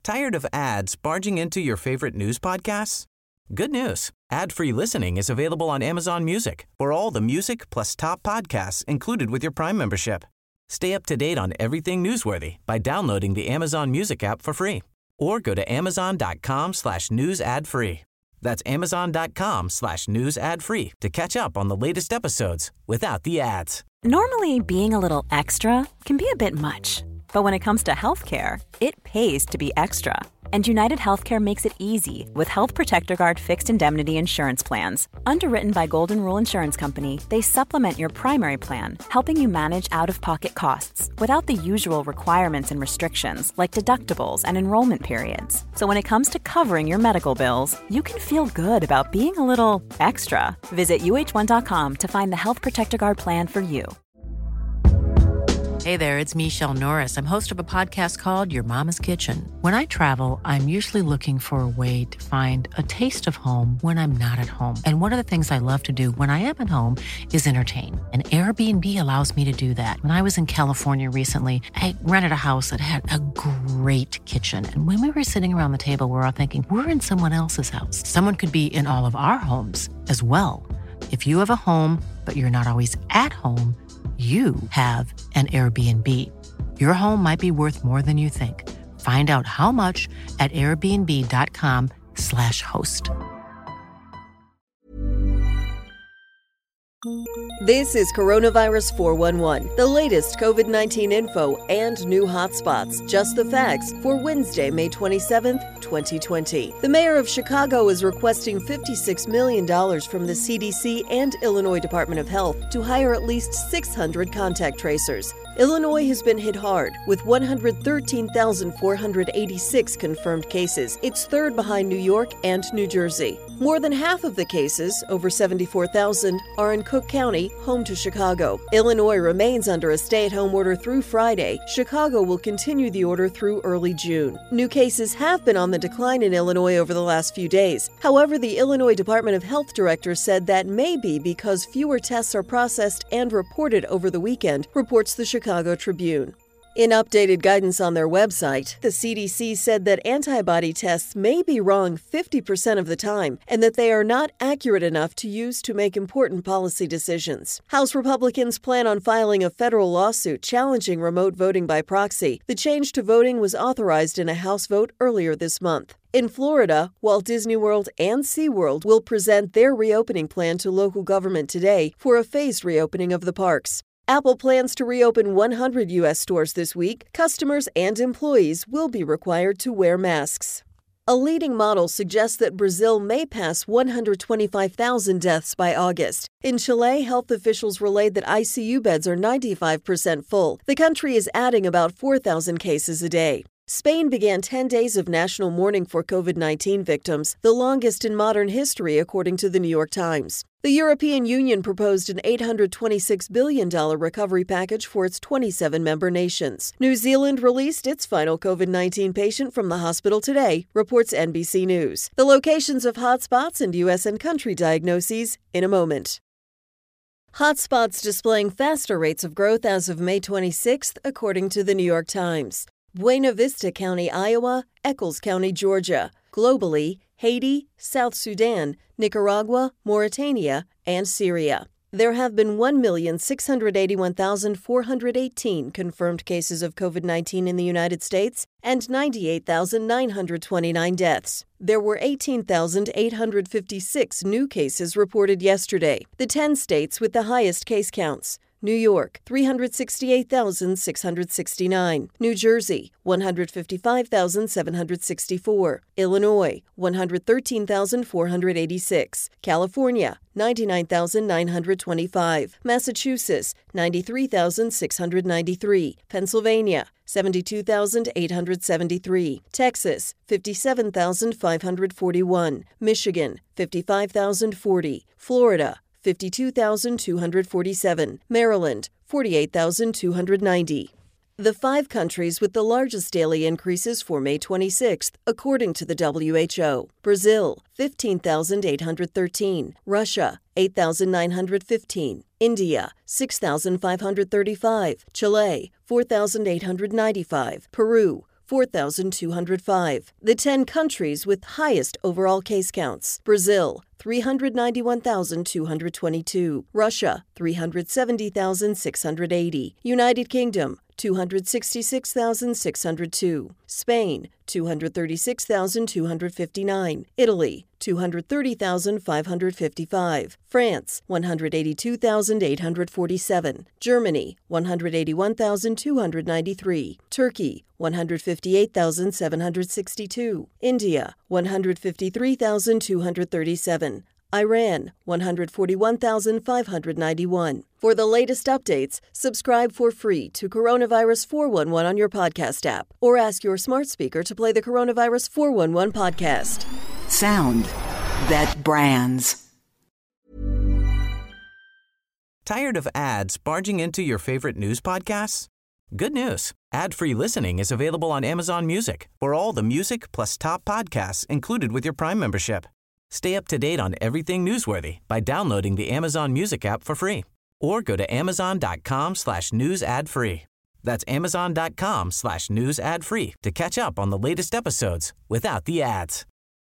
Tired of ads barging into your favorite news podcasts? Good news. Ad-free listening is available on Amazon Music for all the music plus top podcasts included with your Prime membership. Stay up to date on everything newsworthy by downloading the Amazon Music app for free or go to amazon.com/news ad free. That's amazon.com/news ad free to catch up on the latest episodes without the ads. Normally, being a little extra can be a bit much. But when it comes to healthcare, it pays to be extra. And United Healthcare makes it easy with Health Protector Guard fixed indemnity insurance plans. Underwritten by Golden Rule Insurance Company, they supplement your primary plan, helping you manage out-of-pocket costs without the usual requirements and restrictions like deductibles and enrollment periods. So when it comes to covering your medical bills, you can feel good about being a little extra. Visit uh1.com to find the Health Protector Guard plan for you. Hey there, it's Michelle Norris. I'm host of a podcast called Your Mama's Kitchen. When I travel, I'm usually looking for a way to find a taste of home when I'm not at home. And one of the things I love to do when I am at home is entertain. And Airbnb allows me to do that. When I was in California recently, I rented a house that had a great kitchen. And when we were sitting around the table, we were all thinking, we're in someone else's house. Someone could be in all of our homes as well. If you have a home, but you're not always at home, you have an Airbnb. Your home might be worth more than you think. Find out how much at airbnb.com/host. This is Coronavirus 411, the latest COVID-19 info and new hotspots. Just the facts for Wednesday, May 27th, 2020. The mayor of Chicago is requesting $56 million from the CDC and Illinois Department of Health to hire at least 600 contact tracers. Illinois has been hit hard, with 113,486 confirmed cases. It's third behind New York and New Jersey. More than half of the cases, over 74,000, are in Cook County, home to Chicago. Illinois remains under a stay-at-home order through Friday. Chicago will continue the order through early June. New cases have been on the decline in Illinois over the last few days. However, the Illinois Department of Health director said that may be because fewer tests are processed and reported over the weekend, reports the Chicago Tribune. In updated guidance on their website, the CDC said that antibody tests may be wrong 50% of the time and that they are not accurate enough to use to make important policy decisions. House Republicans plan on filing a federal lawsuit challenging remote voting by proxy. The change to voting was authorized in a House vote earlier this month. In Florida, Walt Disney World and SeaWorld will present their reopening plan to local government today for a phased reopening of the parks. Apple plans to reopen 100 U.S. stores this week. Customers and employees will be required to wear masks. A leading model suggests that Brazil may pass 125,000 deaths by August. In Chile, health officials relayed that ICU beds are 95% full. The country is adding about 4,000 cases a day. Spain began 10 days of national mourning for COVID-19 victims, the longest in modern history, according to the New York Times. The European Union proposed an $826 billion recovery package for its 27 member nations. New Zealand released its final COVID-19 patient from the hospital today, reports NBC News. The locations of hotspots and U.S. and country diagnoses in a moment. Hotspots displaying faster rates of growth as of May 26th, according to the New York Times. Buena Vista County, Iowa, Eccles County, Georgia. Globally, Haiti, South Sudan, Nicaragua, Mauritania, and Syria. There have been 1,681,418 confirmed cases of COVID-19 in the United States and 98,929 deaths. There were 18,856 new cases reported yesterday. The 10 states with the highest case counts: New York, 368,669. New Jersey, 155,764. Illinois, 113,486. California, 99,925. Massachusetts, 93,693. Pennsylvania, 72,873. Texas, 57,541. Michigan, 55,040. Florida, 52,247. Maryland, 48,290. The 5 countries with the largest daily increases for May 26th, according to the WHO. Brazil, 15,813. Russia, 8,915. India, 6,535. Chile, 4,895. Peru, 4,205. The 10 countries with highest overall case counts: Brazil, 391,222. Russia, 370,680. United Kingdom, 266,602. Spain, 236,259. Italy, 230,555. France, 182,847. Germany, 181,293. Turkey, 158,762. India, 153,237. Iran, 141,591. For the latest updates, subscribe for free to Coronavirus 411 on your podcast app, or ask your smart speaker to play the Coronavirus 411 podcast. Sound that brands. Tired of ads barging into your favorite news podcasts? Good news. Ad-free listening is available on Amazon Music for all the music plus top podcasts included with your Prime membership. Stay up to date on everything newsworthy by downloading the Amazon Music app for free, or go to amazon.com/news ad free. That's amazon.com/news ad free to catch up on the latest episodes without the ads.